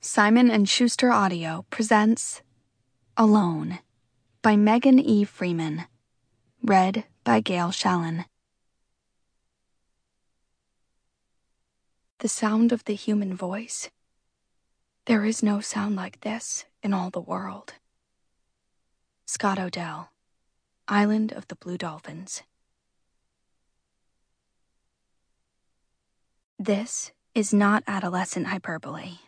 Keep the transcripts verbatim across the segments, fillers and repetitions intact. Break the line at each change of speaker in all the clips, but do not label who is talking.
Simon and Schuster Audio presents Alone by Megan E. Freeman. Read by Gail Shallon. The sound of the human voice. There is no sound like this in all the world. Scott Odell, Island of the Blue Dolphins. This is not adolescent hyperbole.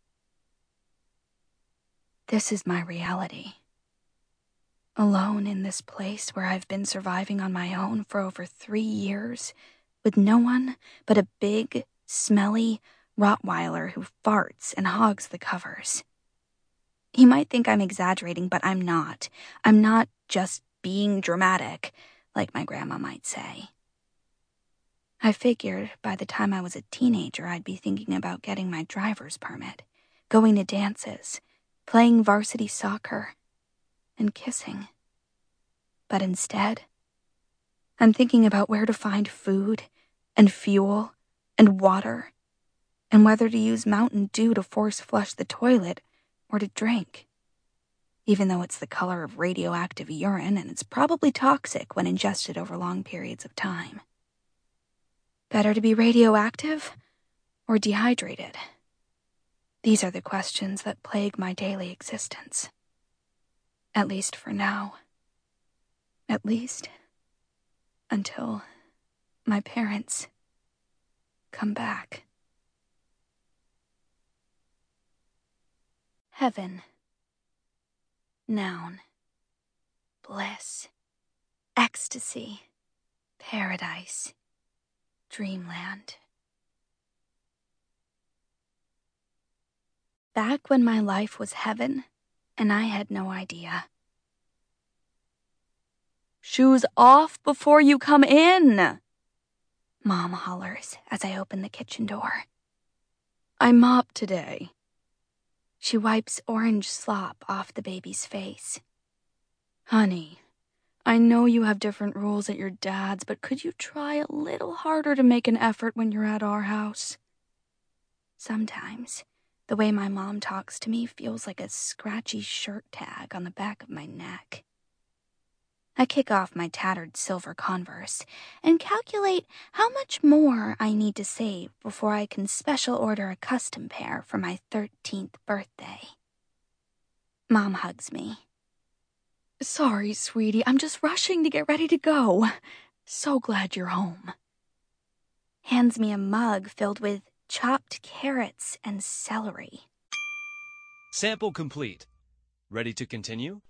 This is my reality. Alone in this place where I've been surviving on my own for over three years, with no one but a big, smelly Rottweiler who farts and hogs the covers. You might think I'm exaggerating, but I'm not. I'm not just being dramatic, like my grandma might say. I figured by the time I was a teenager, I'd be thinking about getting my driver's permit, going to dances, playing varsity soccer, and kissing. But instead, I'm thinking about where to find food and fuel and water, and whether to use Mountain Dew to force flush the toilet or to drink, even though it's the color of radioactive urine and it's probably toxic when ingested over long periods of time. Better to be radioactive or dehydrated? These are the questions that plague my daily existence. At least for now. At least until my parents come back. Heaven. Noun. Bliss. Ecstasy. Paradise. Dreamland. Back when my life was heaven, and I had no idea. "Shoes off before you come in!" Mom hollers as I open the kitchen door. "I mopped today." She wipes orange slop off the baby's face. "Honey, I know you have different rules at your dad's, but could you try a little harder to make an effort when you're at our house?" Sometimes, the way my mom talks to me feels like a scratchy shirt tag on the back of my neck. I kick off my tattered silver Converse and calculate how much more I need to save before I can special order a custom pair for my thirteenth birthday. Mom hugs me. "Sorry, sweetie, I'm just rushing to get ready to go. So glad you're home." Hands me a mug filled with chopped carrots and celery.
Sample complete. Ready to continue?